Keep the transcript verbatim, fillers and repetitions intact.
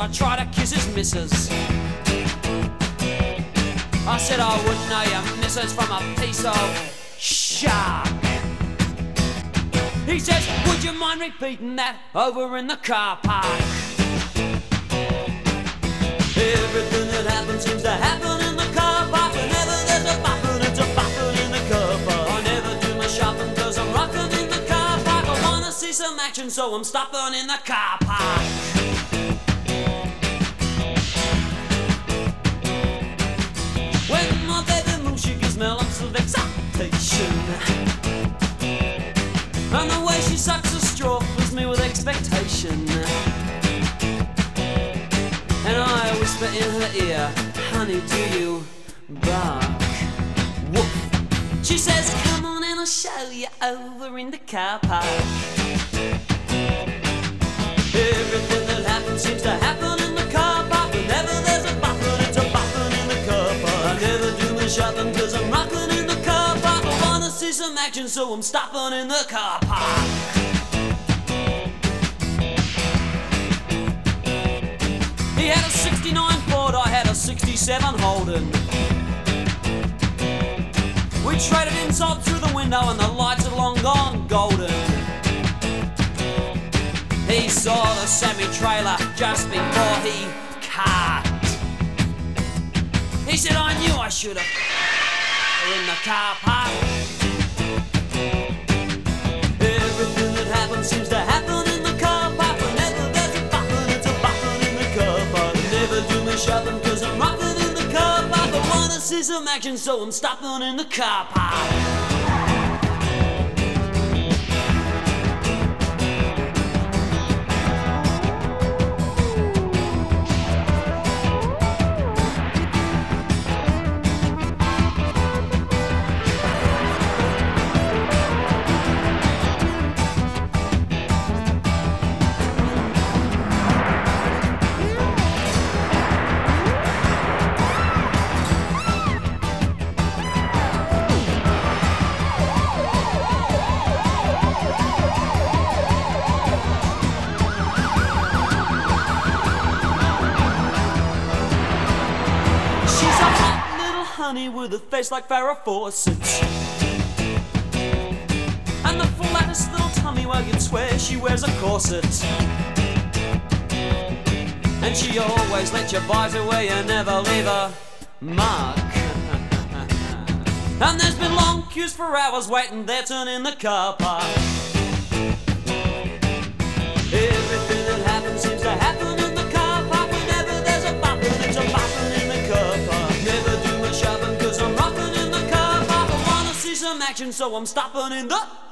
I try to kiss his missus. I said I wouldn't know your missus from a piece of shark. He says, would you mind repeating that over in the car park? Everything that happens seems to happen in the car park. Whenever there's a boppin', it's a boppin' in the car park. I never do my shopping cause I'm rockin' in the car park. I wanna see some action, so I'm stoppin' in the car park. When my baby moves, she gives me lumps of excitation, and the way she sucks a straw fills me with expectation. And I whisper in her ear, honey, do you bark? Woof. She says, come on and I'll show you over in the car park. Everything that happens seems to happen in the car park. Whenever there's a boppin', it's a boppin' in the car park. I never do my shopping cause I'm rockin' in the car park. I wanna see some action, so I'm stoppin' in the car park. He had a sixty-nine Ford, I had a sixty-seven Holden. We traded inside through the window and the lights had long gone golden. He saw the semi-trailer just before he carked. He said, I knew I should have in the car park. Everything that happens seems to happen in the car park. Whenever there's a boppin', it's a boppin' in the car park. I never do my shopping cause I'm rockin' in the car park. I wanna see some action, so I'm stoppin' in the car park. Honey with a face like Farrah Fawcett's, and the flattest little tummy, well you'd swear she wears a corset. And she always lets you bite her where you never leave a mark. And there's been long queues for hours waiting there turning the car park. Everything that happens seems to happen in the car park. Whenever there's a boppin', it's a boppin' in the car park. Never do my shopping cause I'm rockin' in the car park. I wanna see some action, so I'm stoppin' in the